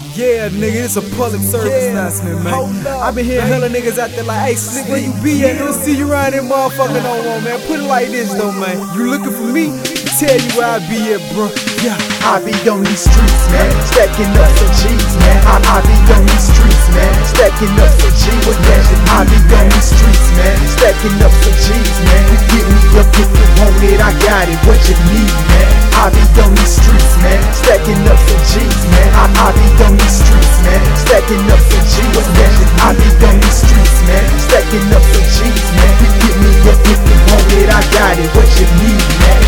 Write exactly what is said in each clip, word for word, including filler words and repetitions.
Yeah, nigga, it's a public service yeah. announcement, man. I been hearing hella niggas out there like, hey, Slick, where you be at? Don't see you around that motherfucker no more, man. Put it like this, though, man. You looking for me? Tell you where I be at, bro. Yeah. I be on these streets, man, stacking up some G's, man. I, I be on these streets, man, stacking up some G's, man. I be on these streets, man, stacking up some G's, man. Hit me up if you want it, I got it, what you need, man. I be on these streets, man, stacking up some G's, man. I, I be on these streets, man, stacking up some G's, man. I be on these streets, man, stacking up some G's, man. Hit me up if you want it, I got it, what you need, man.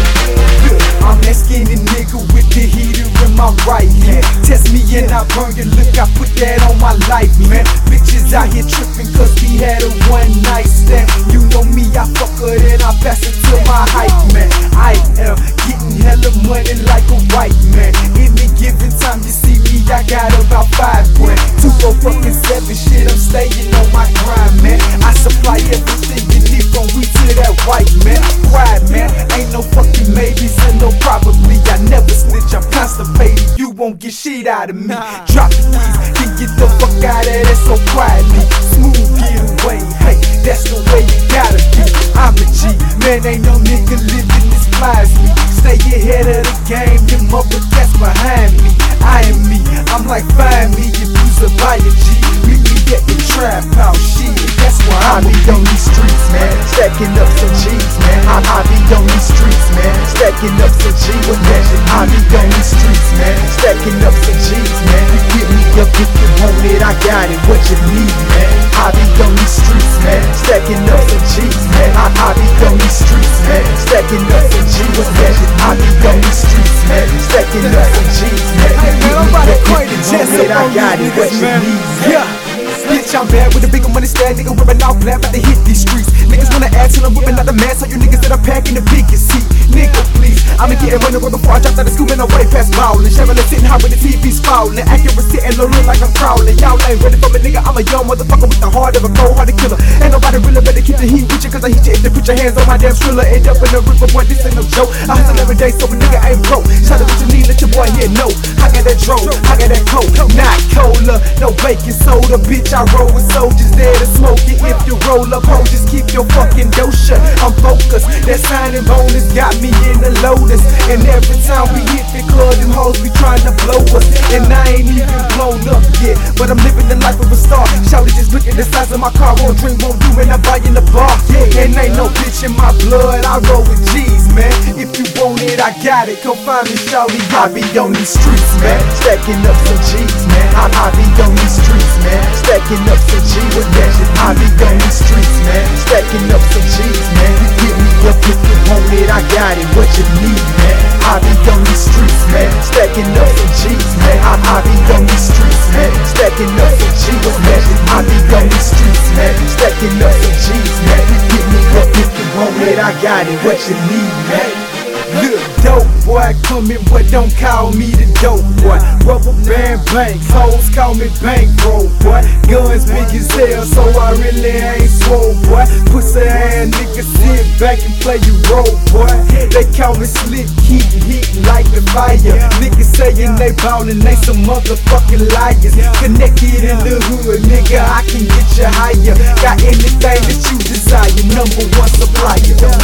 I'm that skinny nigga with the heater in my right hand. Test me and I burn you, look, I put that on my life, man. Bitches out here tripping cause we had a one night stand. You know me, I fuck her then I pass it to my hype, man. I am getting hella money like a white man. Any given time you see me, I got about five grand. Two for fucking seven, shit, I'm staying on my grind, man. I supply everything you need from we to that white man. Quiet, man, ain't no fucking maybes and no probably. I never snitch, I'm constipated, you won't get shit out of me. Drop the keys, then get the fuck out of there so quietly. Smooth getaway, hey, that's the way you gotta be. I'm a G, man, ain't no nigga living this fly as me. Stay ahead of the game, them mother cats behind me. I am me, I'm like find me if you's a buy a G. Meet me at the trap house, shit, that's where I be on these streets, man, stacking up some G's, man. I, I be on these streets, man, stacking up some G's, man. I be on these streets, man, stacking up some G's, man. Hit me up if you want it, I got it, what you need, man. I be on these streets, man, stacking up some G's, man. I, I be on these streets, man, stacking up some G's, man. I be on these streets, man, stacking up some G's, man. Hey man, I'm about to quite the chest up I got it, what you need, yeah. Bitch, I'm bad with a bigger money stand, nigga whipping out black, about to hit these streets. Niggas wanna ask till I'm whipping out the mask, so you niggas that I'm packing the biggest seat. Nigga, please, I'ma get running way before I drop out of school and I'm way past ballin'. Chevrolet sitting high with the T V's fallin'. Accuracy and no look like I'm crawling. Y'all ain't ready for me, nigga, I'm a young motherfucker with the heart of a cold-hearted killer. Ain't nobody really better keep the heat with you, cause I hit you if they put your hands on my damn thriller. End up in the river, boy, this ain't no joke. I hustle every day, so a nigga ain't broke. Shout out what you need, let your boy here know. I got that drone, I got that coke, not cola, no baking soda, bitch, I roll with soldiers there to smoke it. If you roll up, ho, just keep your fucking dough shut. I'm focused, that signing bonus got me in the Lotus. And every time we hit the club, them hoes be trying to blow us. And I ain't even blown up yet, but I'm living the life of a star. Shout it, just look at the size of my car, won't drink, won't do, and I'm buying the bar. Yeah, and ain't no bitch in my blood, I roll with G's, man. If you want it, I got it, come find me, shawty. I be on these streets, man, stacking up some G's, man. I, I be on these streets, man, stacking up some G's, man. I be on these streets, man, stacking up some G's, man. Hit me up if you want it, I got it, what you need, man. I be on these streets, man, stacking up some G's, man. I, I be on these streets, man, stacking up some G's, man. I be on these streets, man, stacking up some G's, man. Hit me up if you want it, I got it, what you need, man. Look, dope boy, come in, but don't call me the dope boy. Rubber band banks, hoes call me bankroll boy. Guns big as hell, so I really ain't swole boy. Pussy ass nigga, sit back and play you role boy. They call me slick, keep heat like the fire. Niggas saying they ballin', they some motherfucking liars. Connected in the hood, nigga, I can get you higher. Got anything that you desire, number one supplier.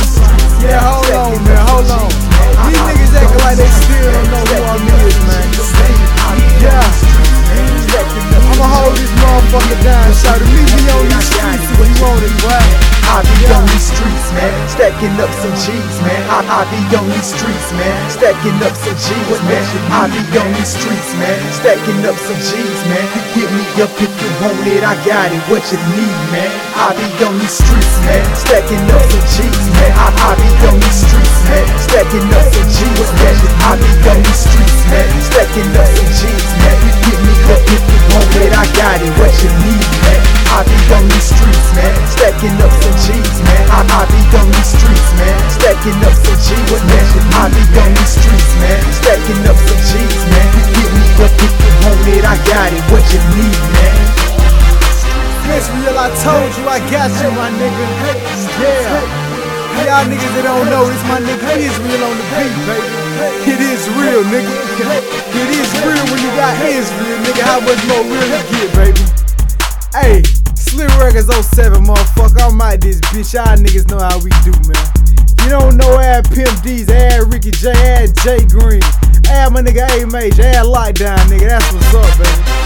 Yeah, hold on, man, hold on. These niggas acting like they still don't know who I'm is, man. Yeah. I'ma hold this motherfucker down, shout it. Meet me on these streets if you want it, boy. I be on these streets, man, stacking up some G's, man. I, I be on these streets, man, stacking up some G's, man. I be on these streets, man, stacking up some G's, man. Hit me up if you want it, I got it, what you need, man. I be on these streets, man, stacking up some G's, man. I, I be on these streets, man, stacking up some G's, man. I be on these streets, man, stacking up some G's, man. Hit me up if you want it, I got it, what you need, man. I be on these streets, man, stacking up some G's, man. I, I be on these streets, man, stacking up some G's, man. I be on these streets, man, stacking up some G's, man. Hit me up if you want it, I got it, what you need, man. It's real, I told you I got you, my nigga. Yeah. Y'all niggas that don't know, this my nigga Israel on the beat, baby. It is real, nigga. It is real when you got is real, nigga. How much more real you get, baby? Hey, Slick Records oh seven, motherfucker. I'm out this bitch. Y'all niggas know how we do, man. You don't know, add Pimp D's, add Ricky J, add Jay Green, add my nigga A Major, add Lockdown, nigga. That's what's up, baby.